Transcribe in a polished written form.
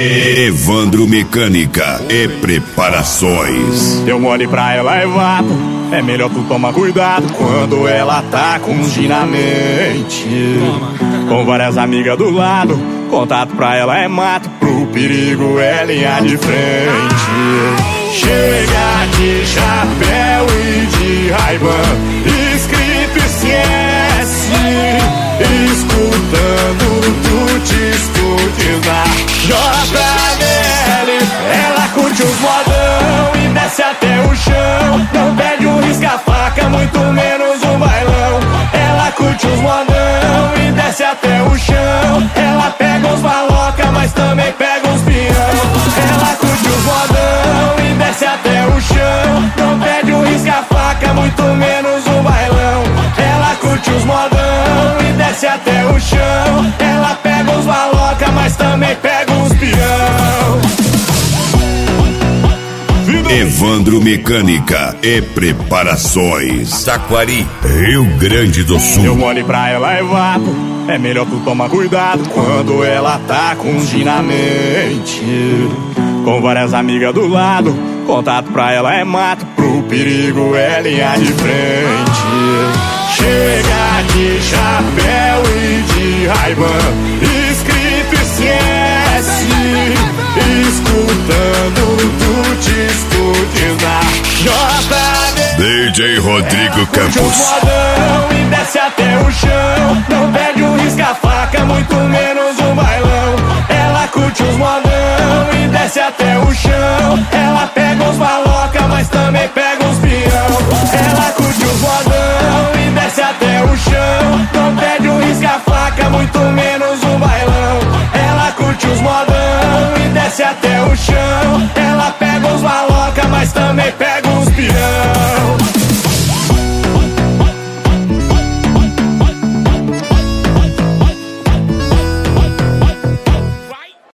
Evandro Mecânica e Preparações. Deu mole pra ela é vapo, é melhor tu tomar cuidado quando ela tá com ginamente. Com várias amigas do lado, contato pra ela é mato, pro perigo é linha de frente. Chega de chapéu e de Ray-Ban, escrito ICS, escutando tuts na JBL. Ela curte os modão e desce até o chão, não pede um risca-faca, muito menos um bailão. Ela curte os modão e desce até o chão, ela pega uns maloca, mas também pega uns peão. Ela curte os modão e desce até o chão, não pede um risca-faca, muito menos um bailão. Ela curte os modão e desce até o chão, ela pega uns maloca, mas também pega uns peão. Evandro Mecânica e Preparações. Taquari, Rio Grande do Sul. Deu mole pra ela é vapo, é melhor tu tomar cuidado quando ela tá com ginamente. Com várias amigas do lado, contato pra ela é mato, pro perigo é linha de frente. Chega de chapéu e de Ray-Ban, escrito ICS, escutando tuts na JB. DJ Rodrigo Campos. Curte os modão e desce até o chão, não pede um risca-faca, muito menos um bailão. Ela curte os modão e desce até o chão, ela pega uns maloca, mas também pega uns peão. Ela curte os modão e desce até o chão, não pede um risca-faca, muito menos um bailão. Ela curte os modão e desce até o chão, ela pega uns maloca, mas também pega